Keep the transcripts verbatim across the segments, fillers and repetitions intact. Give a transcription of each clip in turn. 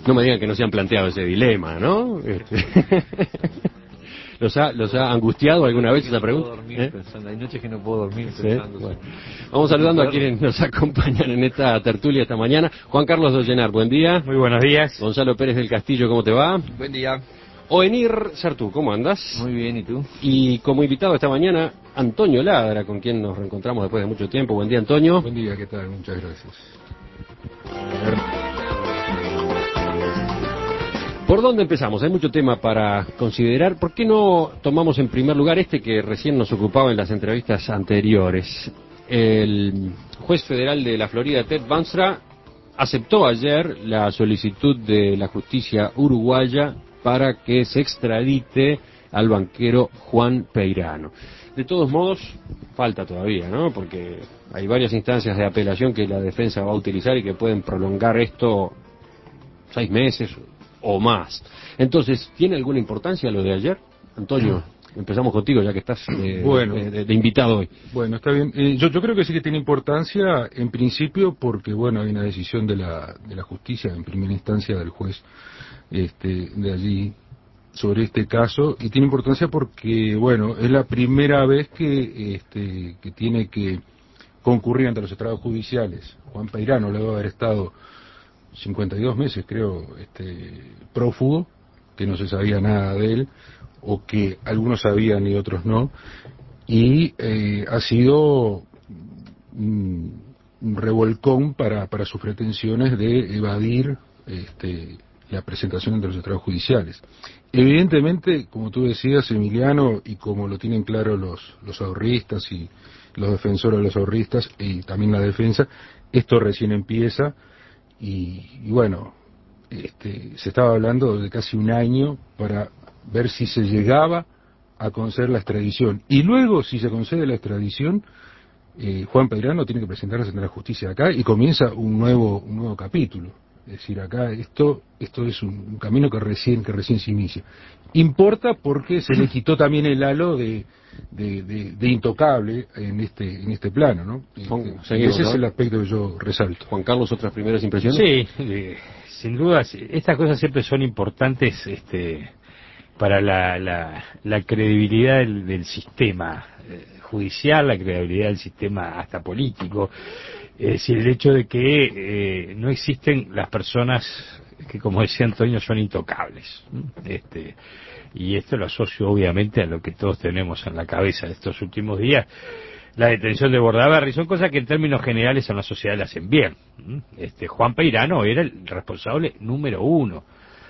No me digan que no se han planteado ese dilema, ¿no? Este... ¿Los ha, ¿Los ha angustiado alguna vez esa pregunta? No puedo dormir ¿Eh? pensando, hay noches que no puedo dormir Sí, pensando. bueno. Vamos saludando a quienes nos acompañan en esta tertulia esta mañana. Juan Carlos Dollenar, buen día. Muy buenos días. Gonzalo Pérez del Castillo, ¿cómo te va? Buen día. Oenir Sartú, ¿cómo andas? Muy bien, ¿y tú? Y como invitado esta mañana, Antonio Ladra, con quien nos reencontramos después de mucho tiempo. Buen día, Antonio. Buen día, ¿qué tal? Muchas gracias. ¿Por dónde empezamos? Hay mucho tema para considerar. ¿Por qué no tomamos en primer lugar este que recién nos ocupaba en las entrevistas anteriores? El juez federal de la Florida, Ted Banstra, aceptó ayer la solicitud de la justicia uruguaya para que se extradite al banquero Juan Peirano. De todos modos, falta todavía, ¿no? Porque hay varias instancias de apelación que la defensa va a utilizar y que pueden prolongar esto seis meses o más. Entonces, ¿tiene alguna importancia lo de ayer? Antonio, empezamos contigo ya que estás de, bueno, de, de, de invitado hoy. Bueno, está bien. Eh, yo, yo creo que sí que tiene importancia en principio porque, bueno, hay una decisión de la, de la justicia en primera instancia del juez este, de allí sobre este caso, y tiene importancia porque, bueno, es la primera vez que, este, que tiene que concurrir ante los estrados judiciales. Juan Peirano, luego de haber estado cincuenta y dos meses, creo, este, prófugo, que no se sabía nada de él, o que algunos sabían y otros no, y eh, ha sido un, un revolcón para, para sus pretensiones de evadir este, la presentación ante los estrados judiciales. Evidentemente, como tú decías, Emiliano, y como lo tienen claro los, los ahorristas y los defensores de los ahorristas, y también la defensa, esto recién empieza. Y, y bueno, este, se estaba hablando de casi un año para ver si se llegaba a conceder la extradición. Y luego, si se concede la extradición, eh, Juan Peirano tiene que presentarse ante la justicia acá y comienza un nuevo un nuevo capítulo. Es decir, acá esto esto es un, un camino que recién que recién se inicia. Importa porque se le quitó también el halo de de, de, de intocable en este en este plano, ¿no? Este, Seguimos, ese ¿no? es el aspecto que yo resalto. Juan Carlos, ¿otras primeras impresiones? Sí, eh, sin duda, estas cosas siempre son importantes este, para la, la, la credibilidad del, del sistema eh, judicial, la credibilidad del sistema hasta político. Es decir, el hecho de que eh, no existen las personas que, como decía Antonio, son intocables. Este, y esto lo asocio obviamente a lo que todos tenemos en la cabeza de estos últimos días. La detención de Bordaberry son cosas que en términos generales en la sociedad le hacen bien. Este, Juan Peirano era el responsable número uno.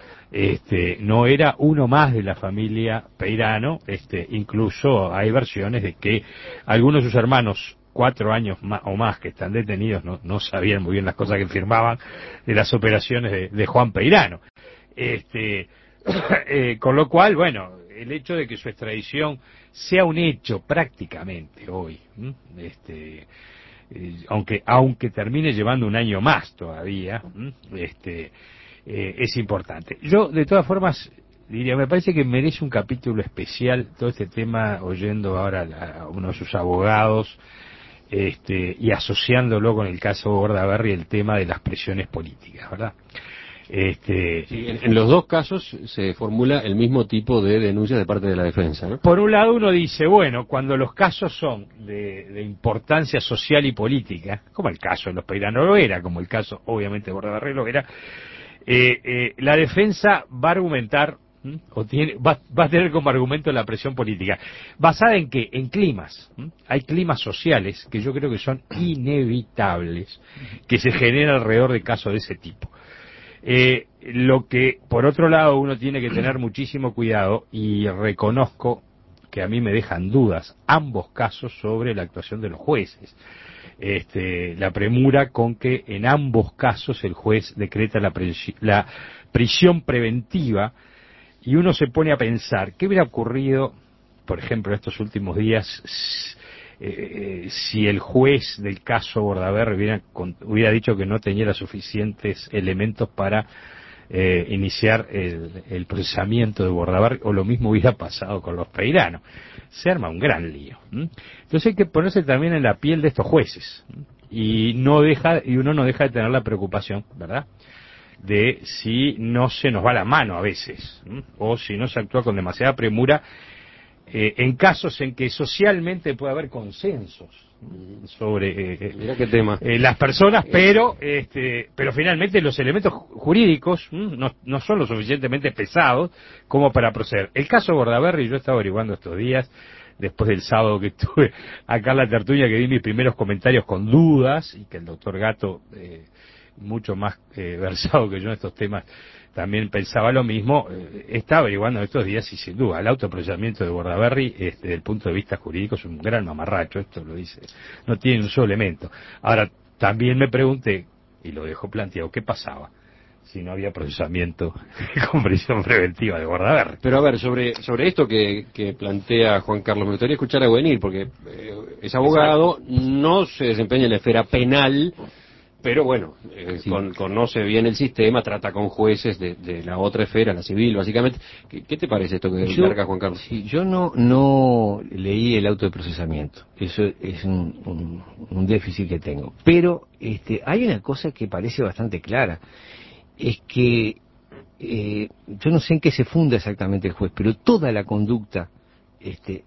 Este, no era uno más de la familia Peirano. Este, incluso hay versiones de que algunos de sus hermanos, cuatro años más, o más que están detenidos, no, no sabían muy bien las cosas que firmaban de las operaciones de, de Juan Peirano. Este, eh, con lo cual, bueno, el hecho de que su extradición sea un hecho prácticamente hoy, este, eh, aunque aunque termine llevando un año más todavía, este, eh, es importante. Yo, de todas formas, diría, me parece que merece un capítulo especial todo este tema, oyendo ahora a, a uno de sus abogados, este, y asociándolo con el caso Bordaberry, el tema de las presiones políticas, ¿verdad? Este, sí, en, en los dos casos se formula el mismo tipo de denuncia de parte de la defensa, ¿no? Por un lado uno dice, bueno, cuando los casos son de, de importancia social y política, como el caso de los Peirano lo era, como el caso obviamente de Bordaberry lo era, eh, eh, la defensa va a argumentar, ¿m? o tiene, va, va a tener como argumento la presión política, basada en qué, en climas. ¿m? Hay climas sociales que yo creo que son inevitables, que se generan alrededor de casos de ese tipo. Eh, lo que, por otro lado, uno tiene que tener muchísimo cuidado, y reconozco que a mí me dejan dudas ambos casos sobre la actuación de los jueces. Este, la premura con que en ambos casos el juez decreta la, presi- la prisión preventiva, y uno se pone a pensar, ¿qué hubiera ocurrido, por ejemplo, en estos últimos días, Eh, si el juez del caso Bordaberry hubiera, hubiera dicho que no tenía suficientes elementos para eh, iniciar el, el procesamiento de Bordaberry, o lo mismo hubiera pasado con los Peirano? Se arma un gran lío. ¿m? Entonces hay que ponerse también en la piel de estos jueces, ¿m? y no deja y uno no deja de tener la preocupación, ¿verdad?, de si no se nos va la mano a veces, ¿m? o si no se actúa con demasiada premura eh, en casos en que socialmente puede haber consensos sobre eh, Mirá qué tema. eh, las personas, pero este, pero finalmente los elementos jurídicos ¿m? no, no son lo suficientemente pesados como para proceder. El caso Bordaberry, yo estaba averiguando estos días, después del sábado que estuve acá en la tertulia, que di mis primeros comentarios con dudas, y que el doctor Gatto, eh, mucho más eh, versado que yo en estos temas, también pensaba lo mismo. Eh, estaba averiguando estos días y sin duda el autoprocesamiento de Bordaberry, este, desde el punto de vista jurídico, es un gran mamarracho, esto lo dice, no tiene un solo elemento. Ahora, también me pregunté, y lo dejo planteado, ¿qué pasaba si no había procesamiento con prisión preventiva de Bordaberry? Pero a ver, sobre sobre esto que, que plantea Juan Carlos, me gustaría escuchar a Guenil, porque eh, es abogado, no se desempeña en la esfera penal, pero bueno, eh, Sí. con, conoce bien el sistema, trata con jueces de, de la otra esfera, la civil, básicamente. ¿Qué, qué te parece esto que Yo, larga Juan Carlos? sí, yo no no leí el auto de procesamiento. Eso es un, un, un déficit que tengo. Pero este, hay una cosa que parece bastante clara. Es que eh, yo no sé en qué se funda exactamente el juez, pero toda la conducta este,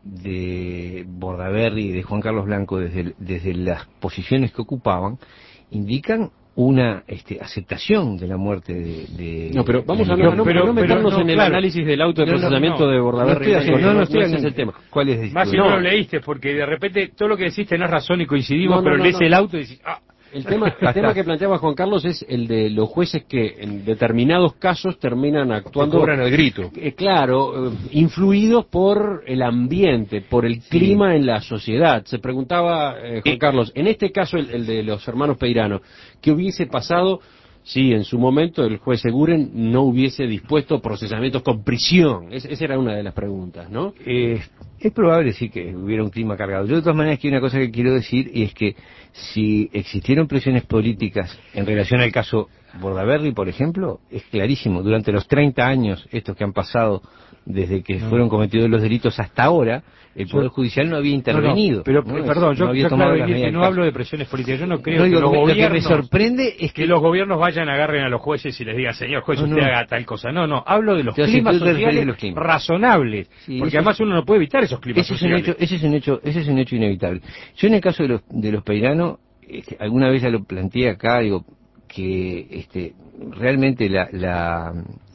de Bordaberry y de Juan Carlos Blanco desde, desde las posiciones que ocupaban indican una este, aceptación de la muerte de... de No, pero vamos a de- no, no, pero- no meternos pero no, en el claro. análisis del auto de No, no, procesamiento no, de no Bordaberry. estoy haciendo- no, no estoy ese es haciendo- el tema. ¿Cuál es? Más si No. no lo leíste, porque de repente todo lo que decís tenés razón y coincidimos, No, no, pero no, lees no. el auto y decís, ah, El tema, el tema que planteaba Juan Carlos es el de los jueces que en determinados casos terminan actuando, cobran el grito. eh, claro, eh, influidos por el ambiente, por el clima en la sociedad. Se preguntaba eh, Juan Carlos, en este caso el, el de los hermanos Peirano, ¿qué hubiese pasado si en su momento el juez Seguren no hubiese dispuesto procesamientos con prisión? Es, esa era una de las preguntas, ¿no? Eh, es probable sí que hubiera un clima cargado. Yo de todas maneras que hay una cosa que quiero decir, y es que si existieron presiones políticas en relación al caso Bordaberry, por ejemplo, es clarísimo. Durante los treinta años estos que han pasado desde que fueron cometidos los delitos hasta ahora, el Poder Judicial no había intervenido. No, no, pero, ¿no? eh, perdón, No yo, había yo tomado claro, las que medidas no del hablo caso. de presiones políticas. Yo no creo No, que digo, los lo que me- gobiernos... lo que me sorprende es que... que los gobiernos vayan, agarren a los jueces y les digan, señor juez, No, usted no. haga tal cosa. No, no, hablo de los Yo sí, climas tú te referís sociales a los climas. razonables. Sí, porque eso además es- uno no puede evitar esos climas Ese es un sociales. hecho, ese es un hecho, ese es un hecho inevitable. Yo en el caso de los de los Peirano, este, alguna vez ya lo planteé acá, digo que este, realmente la, la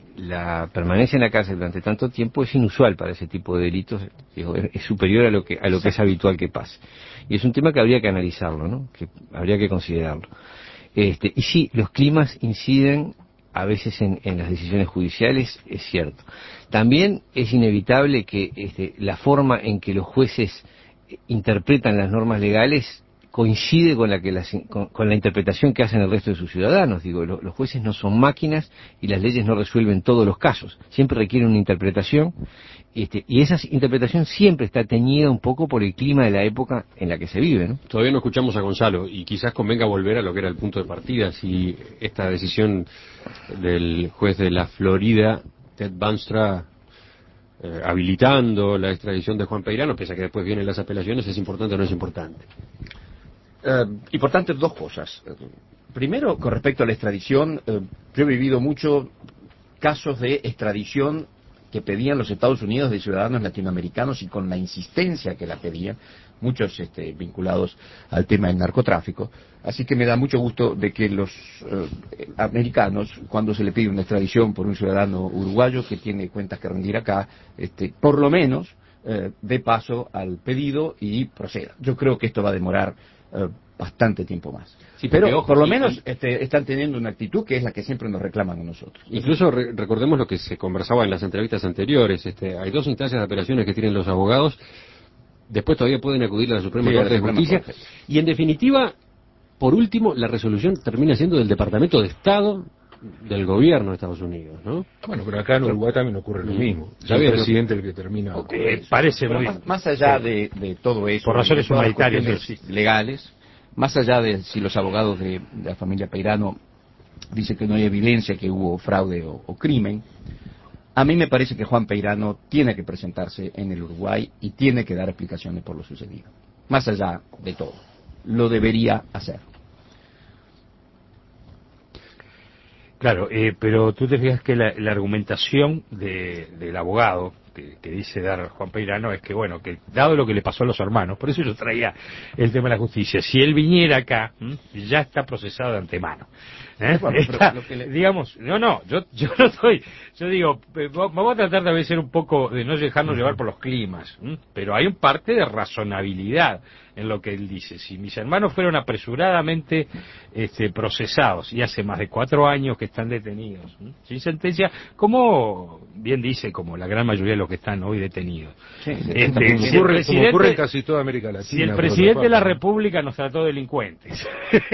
la permanencia en la cárcel durante tanto tiempo es inusual para ese tipo de delitos, digo, es, es superior a lo que a lo que es habitual que pase. Y es un tema que habría que analizarlo, ¿no? Que habría que considerarlo. Este, y sí, los climas inciden a veces en, en las decisiones judiciales, es cierto. También es inevitable que este, la forma en que los jueces interpretan las normas legales coincide con la que las, con, con la interpretación que hacen el resto de sus ciudadanos. Digo, lo, los jueces no son máquinas y las leyes no resuelven todos los casos. Siempre requieren una interpretación, este, y esa interpretación siempre está teñida un poco por el clima de la época en la que se vive, ¿no? Todavía no escuchamos a Gonzalo y quizás convenga volver a lo que era el punto de partida, si esta decisión del juez de la Florida, Ted Banstra, eh, habilitando la extradición de Juan Peirano, pese a que después vienen las apelaciones, ¿es importante o no es importante? Eh, importantes dos cosas. Eh, Primero, con respecto a la extradición, eh, yo he vivido muchos casos de extradición que pedían los Estados Unidos de ciudadanos latinoamericanos y con la insistencia que la pedían, muchos este, vinculados al tema del narcotráfico. Así que me da mucho gusto de que los eh, americanos, cuando se le pide una extradición por un ciudadano uruguayo que tiene cuentas que rendir acá, este, por lo menos eh, dé paso al pedido y proceda. Yo creo que esto va a demorar eh, bastante tiempo más. Sí, porque, pero ojo, por lo y- menos y- este, están teniendo una actitud que es la que siempre nos reclaman a nosotros. Incluso re- recordemos lo que se conversaba en las entrevistas anteriores. Este, hay dos instancias de apelaciones que tienen los abogados. Después todavía pueden acudir a la Suprema Sí, a la Corte de Suprema Justicia. Corte. Y en definitiva, por último, la resolución termina siendo del Departamento de Estado del gobierno de Estados Unidos, ¿no? Bueno, pero acá en Uruguay también ocurre lo Mm. mismo. Es Está el bien, presidente el que termina. Eh, parece Pero muy... más, más allá de, de todo eso, Por razones de todas las humanitarias, cuestiones eso sí. legales, más allá de si los abogados de, de la familia Peirano dicen que no hay evidencia que hubo fraude o, o crimen, a mí me parece que Juan Peirano tiene que presentarse en el Uruguay y tiene que dar explicaciones por lo sucedido. Más allá de todo, lo debería hacer. Claro, eh, pero tú te fijas que la, la argumentación de, del abogado que, que dice dar Juan Peirano es que, bueno, que dado lo que le pasó a los hermanos, por eso yo traía el tema de la justicia, si él viniera acá, ¿m? ya está procesado de antemano. ¿Eh? Bueno, Está, lo que le... digamos, no, no, yo, yo no estoy, yo digo, vamos a tratar de ser un poco, de no dejarnos llevar por los climas, ¿m? Pero hay un parte de razonabilidad en lo que él dice. Si mis hermanos fueron apresuradamente este, procesados y hace más de cuatro años que están detenidos, ¿m? sin sentencia, como bien dice, como la gran mayoría de los que están hoy detenidos. Sí, Este, como, si ocurre, el como ocurre en presidente, casi toda América Latina. si el por presidente otra de la parte, ¿no? República nos trató de delincuentes,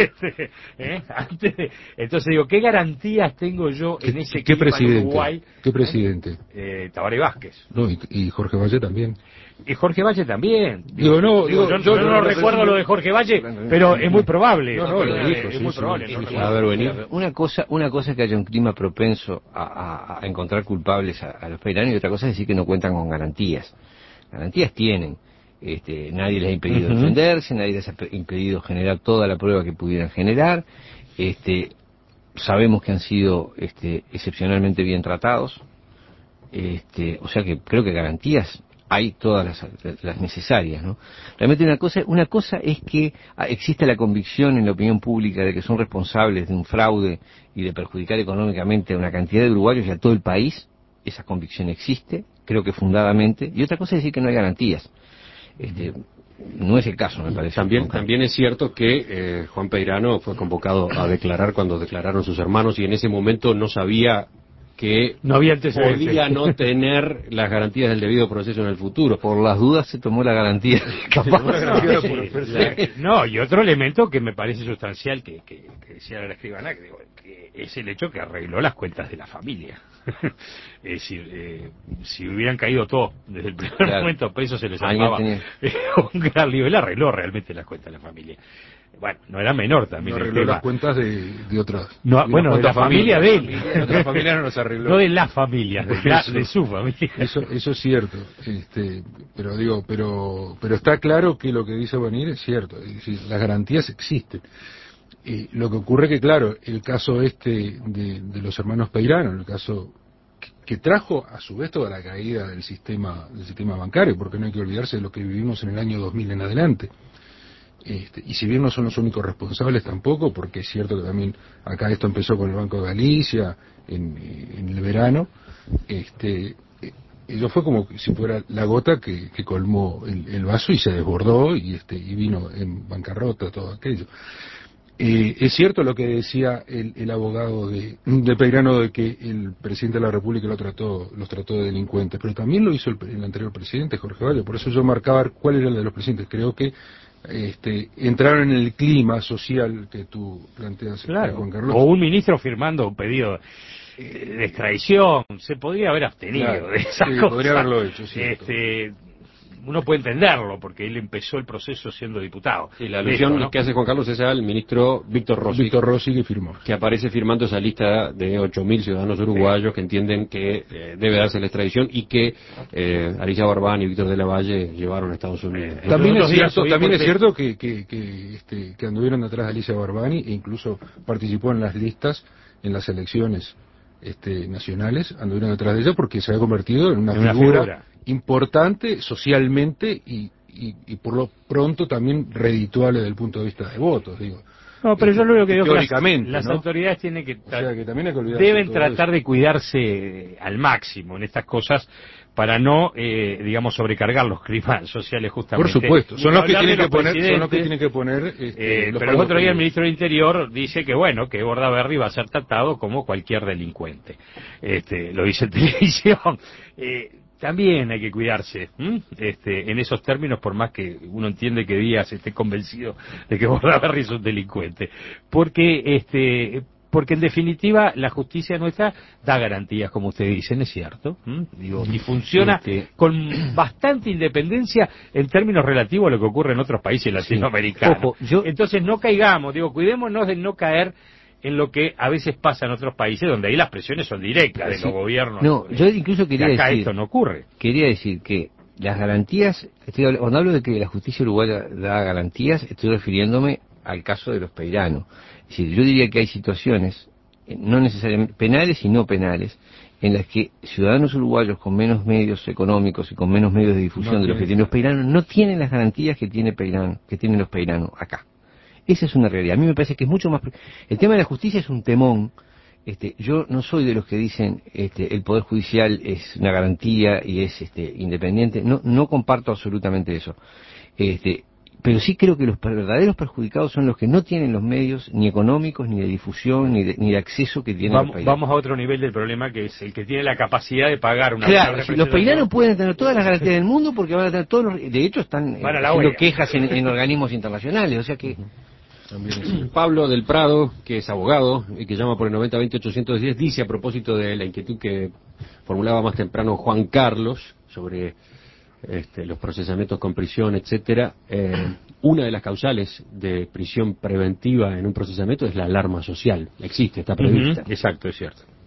¿eh? Antes de- entonces digo, ¿qué garantías tengo yo en ese ¿Qué clima en presidente? Uruguay? ¿Qué presidente? Eh, Tabaré Vázquez. No, y, y Jorge Valle también. Y Jorge Valle también. Digo, no, digo, yo, yo yo no, no- no recuerdo lo de Jorge Valle, pero es muy probable. No, no, lo Eh, dijo, es sí, muy sí, probable. sí, no sí. recuerdo. A ver, vení. Una cosa, una cosa es que haya un clima propenso a, a- a encontrar culpables a, a los peiranos y otra cosa es decir que no cuentan con garantías. Garantías tienen. Este, nadie les ha impedido Ujú. defenderse, nadie les ha pe- impedido generar toda la prueba que pudieran generar. Este, sabemos que han sido este, excepcionalmente bien tratados. Este, o sea que creo que garantías hay todas las, las necesarias, ¿no? Realmente una cosa, una cosa es que ah, existe la convicción en la opinión pública de que son responsables de un fraude y de perjudicar económicamente a una cantidad de uruguayos y a todo el país. Esa convicción existe, creo que fundadamente. Y otra cosa es decir que no hay garantías. Este, no es el caso, me parece. También, Juan Carlos. también es cierto que eh, Juan Peirano fue convocado a declarar cuando declararon sus hermanos y en ese momento no sabía que No había antecedentes. podía no tener las garantías del debido proceso en el futuro. Por las dudas se tomó la garantía. Capaz. No, sí, la- no, y otro elemento que me parece sustancial que, que, que decía la escribana, que, digo, que es el hecho que arregló las cuentas de la familia. Es decir, eh, si hubieran caído todos desde el primer Claro. momento presos se les Alguien armaba tenía- un gran lío. Él arregló realmente las cuentas de la familia. Bueno, no era menor también No el arregló tema. las cuentas de, de otras. No, de unas bueno, de la cuantas familia de él. familias. De otras familias no las arregló. No de la familia, de, la- Eso. de su familia. Eso, eso es cierto, este, pero digo, pero, pero está claro que lo que dice Bonir es cierto, es decir, las garantías existen. Eh, lo que ocurre que, claro, el caso este de, de los hermanos Peirano, el caso que, que trajo a su vez toda la caída del sistema, del sistema bancario, porque no hay que olvidarse de lo que vivimos en el año dos mil en adelante. Este, y si bien no son los únicos responsables tampoco, porque es cierto que también acá esto empezó con el Banco de Galicia en, en el verano, este, eh, eso fue como si fuera la gota que, que colmó el, el vaso y se desbordó y este y vino en bancarrota todo aquello. Eh, es cierto lo que decía el, el abogado de, de Peirano de que el presidente de la República lo trató, los trató de delincuentes, pero también lo hizo el, el anterior presidente, Jorge Valle, por eso yo marcaba cuál era el de los presidentes. Creo que este, entraron en el clima social que tú planteas, Claro, Juan Carlos. o un ministro firmando un pedido eh, de extradición, se podría haber abstenido Claro, de esa sí, cosa. podría haberlo hecho, cierto. Este, uno puede entenderlo, porque él empezó el proceso siendo diputado. Y la alusión Listo, ¿no? que hace Juan Carlos es al ministro Víctor Rossi, Víctor Rossi que firmó. que aparece firmando esa lista de ocho mil ciudadanos uruguayos que entienden que eh, debe darse la extradición y que eh, Alicia Barbán y Víctor de la Valle llevaron a Estados Unidos. ¿no? También es otros días cierto, subí también es porque- cierto que, que, que, este, que anduvieron atrás de Alicia Barbani e incluso participó en las listas en las elecciones este, nacionales, anduvieron detrás de ella porque se ha convertido en una, En una figura, figura. importante socialmente y, y, y por lo pronto también redituable desde el punto de vista de votos, digo. No, pero yo lo único que digo es que las, Teóricamente, las ¿no? autoridades tienen que O sea que también hay que olvidarse deben de todo tratar eso. de cuidarse al máximo en estas cosas para no, eh, digamos, sobrecargar los climas sociales Por justamente. supuesto, son Ni los que hablar de tienen que los poner, son los que presidentes. tienen que poner este, Eh, los pero el otro día el palos ministro del Interior dice que bueno, que Bordaberry va a ser tratado como cualquier delincuente. Este, lo dice en televisión. Eh, también hay que cuidarse, ¿m? Este, en esos términos, por más que uno entiende que Díaz esté convencido de que Bordaberry es un delincuente. Porque, este, porque en definitiva la justicia nuestra da garantías, como ustedes dicen, es cierto. ¿m? Digo, y funciona Este- con bastante independencia en términos relativos a lo que ocurre en otros países latinoamericanos. Ojo, yo- Entonces no caigamos, digo, cuidémonos de no caer en lo que a veces pasa en otros países donde ahí las presiones son directas de Sí. los gobiernos. No, yo incluso Que quería acá decir, esto no ocurre. quería decir que las garantías, estoy, habl- cuando hablo de que la justicia uruguaya da garantías, estoy refiriéndome al caso de los Peirano. Es decir, yo diría que hay situaciones no necesariamente penales y no penales, en las que ciudadanos uruguayos con menos medios económicos y con menos medios de difusión No de los que tienen. tienen los peiranos no tienen las garantías que tiene Peirano, que tienen los peiranos acá. Esa es una realidad. A mí me parece que es mucho más... El tema de la justicia es un temón. Este, yo no soy de los que dicen este, el Poder Judicial es una garantía y es este, independiente. No, no comparto absolutamente eso. Este, pero sí creo que los verdaderos perjudicados son los que no tienen los medios ni económicos, ni de difusión, ni de, ni de acceso que tienen Vamos, los peiranos. vamos a otro nivel del problema, que es el que tiene la capacidad de pagar una Claro, buena si los representación. peiranos pueden tener todas las garantías del mundo porque van a tener todos los... De hecho están eh, Van a la haciendo O E A. quejas en, en organismos internacionales, o sea que... También es cierto. Pablo del Prado, que es abogado y que llama por el noventa veinte ochocientos diez, dice a propósito de la inquietud que formulaba más temprano Juan Carlos sobre este, los procesamientos con prisión, etcétera. Eh, una de las causales de prisión preventiva en un procesamiento es la alarma social. Existe, está prevista. Ujú, exacto, es cierto.